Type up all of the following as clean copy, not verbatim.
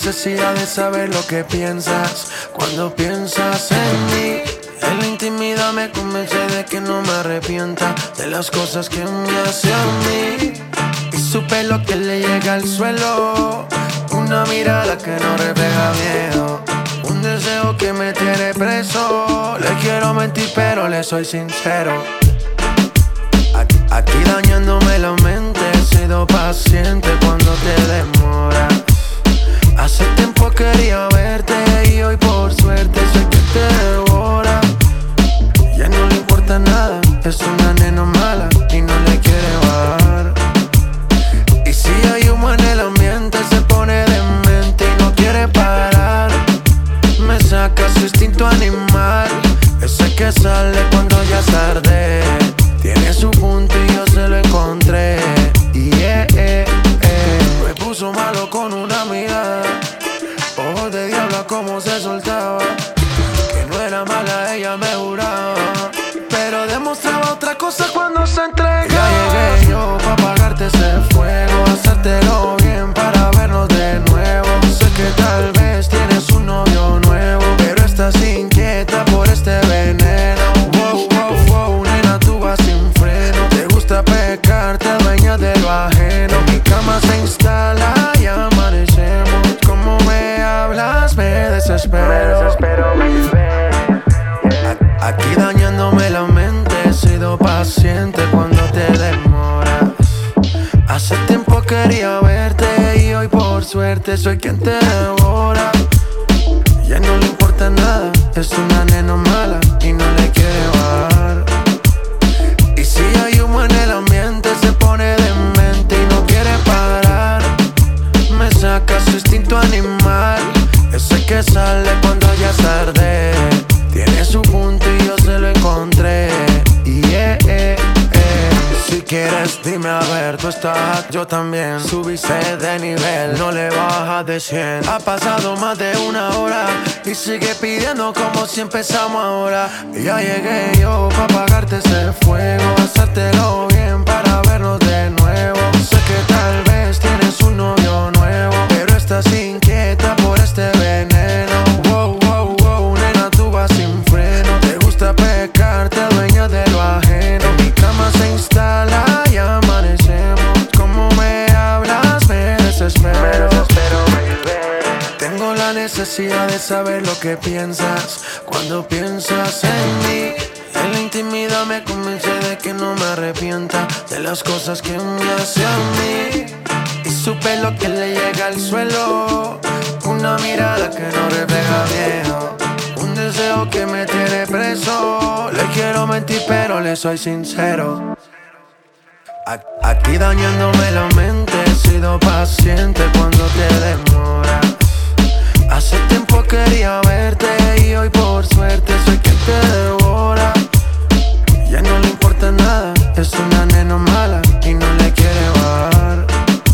necesidad de saber lo que piensas cuando piensas en mí. En la intimidad me convence de que no me arrepienta de las cosas que me hace a mí. Y su pelo que le llega al suelo, una mirada que no refleja miedo, un deseo que me tiene preso. Le quiero mentir pero le soy sincero. Aquí dañándome la mente, he sido paciente cuando te demoras. Hace tiempo quería verte y hoy por suerte soy quien te devora. Ya no le importa nada, es una nena mala y no le quiere bajar. Y si hay humo en el ambiente se pone demente y no quiere parar. Me saca su instinto animal, ese que sale cuando ya es tarde. Tiene su punto y yo se lo encontré. Me puso malo con una mirada, ojos de diablo como se soltaba. Que no era mala, ella me juraba, pero demostraba otra cosa cuando se entregaba. Ya llegué yo pa' apagarte ese fuego, hacértelo bien para vernos de nuevo. Sé que tal vez tienes un novio nuevo, pero estás inquieta por este veneno. Wow, wow, wow, nena, tú vas sin freno. Te gusta pecar, te adueñas de lo ajeno. Mi cama se instala y amanecemos. Como me hablas, me desespero. Aquí dañándome la mente, he sido paciente cuando te demoras. Hace tiempo quería verte y hoy por suerte soy quien te devora. Ya no le importa nada, es una nena mala y no le quiere bajar. Y si hay humo en el ambiente se pone demente y no quiere parar. Me saca su instinto animal, ese que sale cuando ya es tarde. Tiene su punto y yo se lo encontré. Si quieres dime a ver, tú estás, yo también. Subiste de nivel, no le bajas de 100. Ha pasado más de una hora y sigue pidiendo como si empezamos ahora. Ya llegué yo pa' apagarte ese fuego, hacértelo bien para vernos de nuevo. Sé que tal vez tienes un novio nuevo, pero estás inquieta por este veneno. Wow, wow, wow, nena, tú vas sin freno. Te gusta pecar, te adueñas de lo ajeno. Mi cama se instala y amanecemos. Como me hablas, me desespero. Tengo la necesidad de saber lo que piensas cuando piensas en mí. En la intimidad me convence de que no me arrepienta de las cosas que me hace a mí. Y su pelo que le llega al suelo, una mirada que no refleja miedo, un deseo que me tiene preso. Le quiero mentir pero le soy sincero. Aquí dañándome la mente, he sido paciente cuando te demoras. Hace tiempo quería verte y hoy por suerte soy quien te devora. Ya no le importa nada, es una nena mala y no le quiere bajar.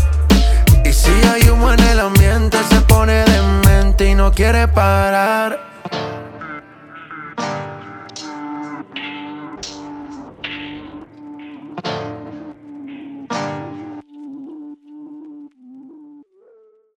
Y si hay humo en el ambiente se pone demente y no quiere parar.